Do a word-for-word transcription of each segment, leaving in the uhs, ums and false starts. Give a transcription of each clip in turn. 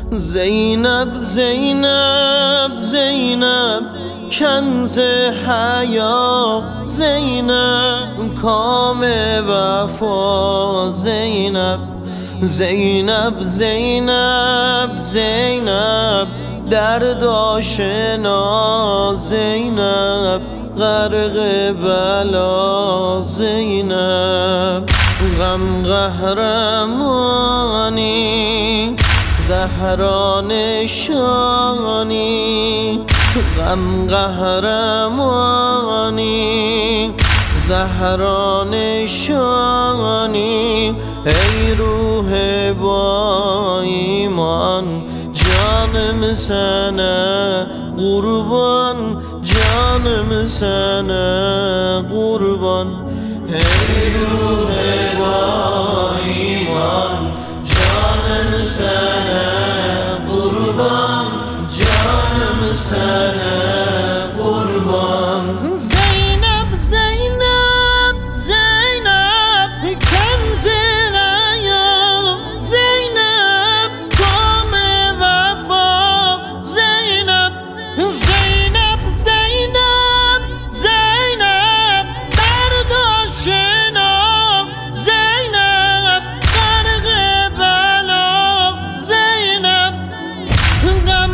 زینب زینب زینب کنز حیا، زینب کام وفا، زینب زینب زینب زینب درد آشنا، زینب غرق بلا، زینب غم قهرمانی، زهرا نشانی، غم قهرمانی، زهرا نشانی. ای روح با ایمان جانم سنه قربان، جانم سنه قربان. ای روح با ایمان جانم سنه قربان، جانم سنه قربان. زینب زینب زینب کنز حیا، زینب کام وفا، زینب زینب زینب زینب درد آشنا، زینب غرق بلا، زینب غم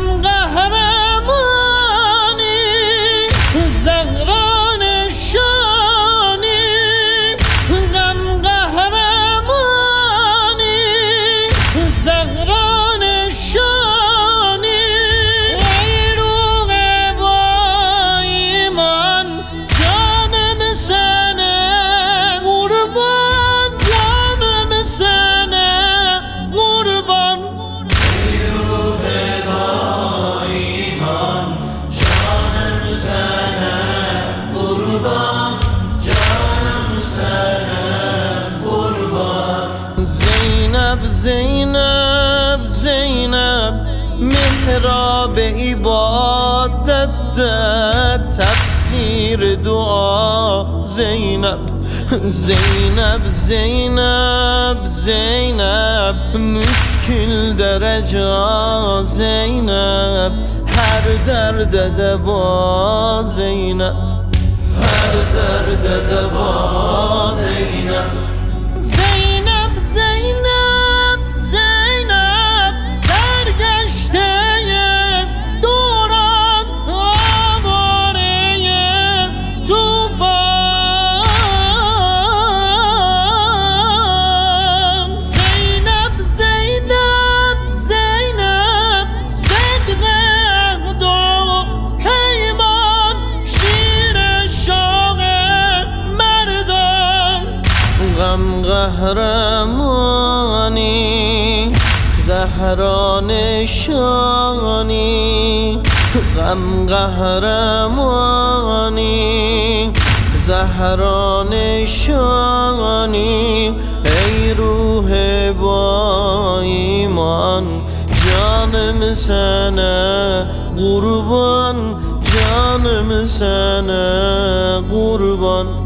قهرمانی، زهرا نشانی، غم قهرمانی، زهرا نشانی. ای روح با ایمان جانم سنه قربان، جانم سنه قربان. ای روح با ایمان جانم سنه قربان، جانم سنه قربان. زینب زینب زینب محراب عبادت تفسیر دعا، زینب زینب زینب زینب مشکل درجا، زینب هر درد دوا، زینب هر درد دوا، زینب زینب زینب زینب سرگشته دوران، آواره طوفان. زینب زینب زینب صدق عقد و پیمان، شیر شاه مردان. غم قهرمانی، زهرا نشانی، غم قهرمانی، زهرا نشانی. ای روح با ایمان جانم سنه قربان، جانم سنه قربان.